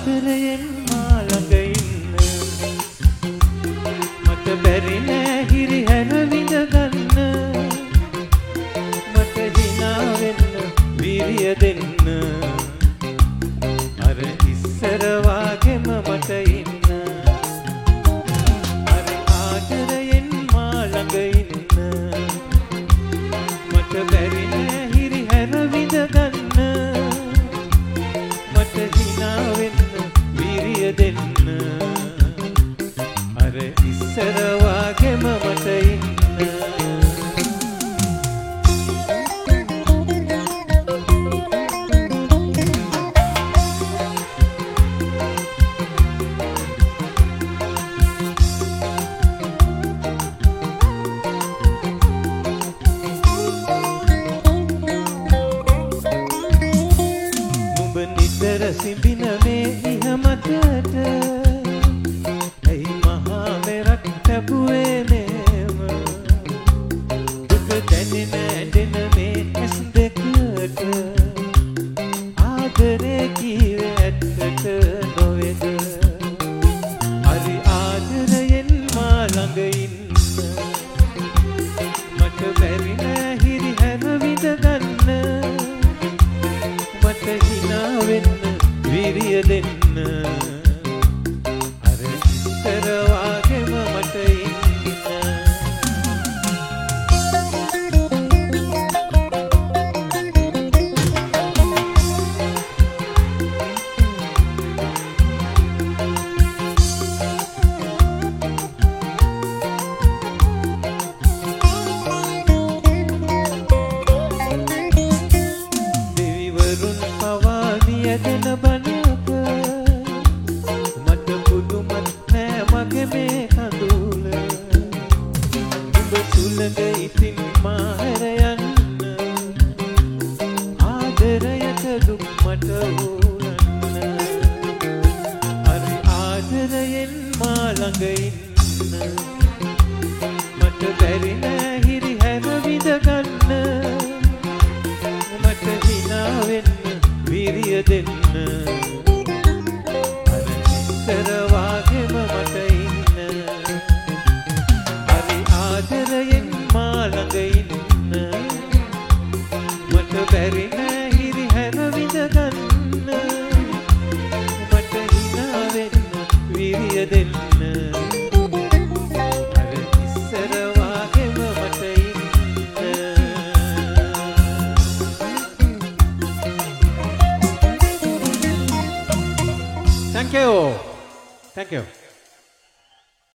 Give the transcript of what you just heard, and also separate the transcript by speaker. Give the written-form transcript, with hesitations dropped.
Speaker 1: ආදරයෙන් මා ළඟ ඉන්න මට බැරි නෑ හිරිහැර විඳ ගන්න මට hina වෙන්න වීරිය දෙන්න අර ඉස්සර වාගෙම මට ඉන්න අර ආදරයෙන් මා ළඟ ඉන්න මට බැරි නෑ හිරිහැර විඳ ගන්න මට hina වෙන්න වීරිය දෙන්න අර ඉස්සර වාගෙම මට ඉන්න නිතර සිඹින මේ ඉහ මතට ඇයි මහා මෙරක් ලැබුවේ මෙහෙම දුක දැනෙන ඇඬෙන මේ ඇස් දෙකට ආදරේ කීවේ ඇත්තට නොවේද හරි ආදරයෙන් මා ළඟ ඉන්න මට බැරි නෑ හිරිහැර විඳ ගන්න මට hina වෙන්න වීරිය දෙන්න අර ඉස්සර වාගෙම මට ඉන්න දෙන බණක මට පුදුමත් නෑ මගේ මේ කඳුල ඔබ සුළඟ ඉතින් මා හැර යන්න ආදරයට දුක් මට උරන්න හරි ආදරයෙන් මා ළඟ ඉන්න මට බැරි නෑ හිරිහැර විඳ ගන්න මට hina වෙන්න වීරිය දෙන්න අර ඉස්සර වාගෙම මට ඉන්න හරි ආදරයෙන් මා ළඟ ඉන්න මට බැරි නෑ හිරිහැර විඳ ගන්න මට hina වෙන්න වීරිය දෙන්න අර ඉස්සර වාගෙම මට ඉන්න Thank you. Thank you.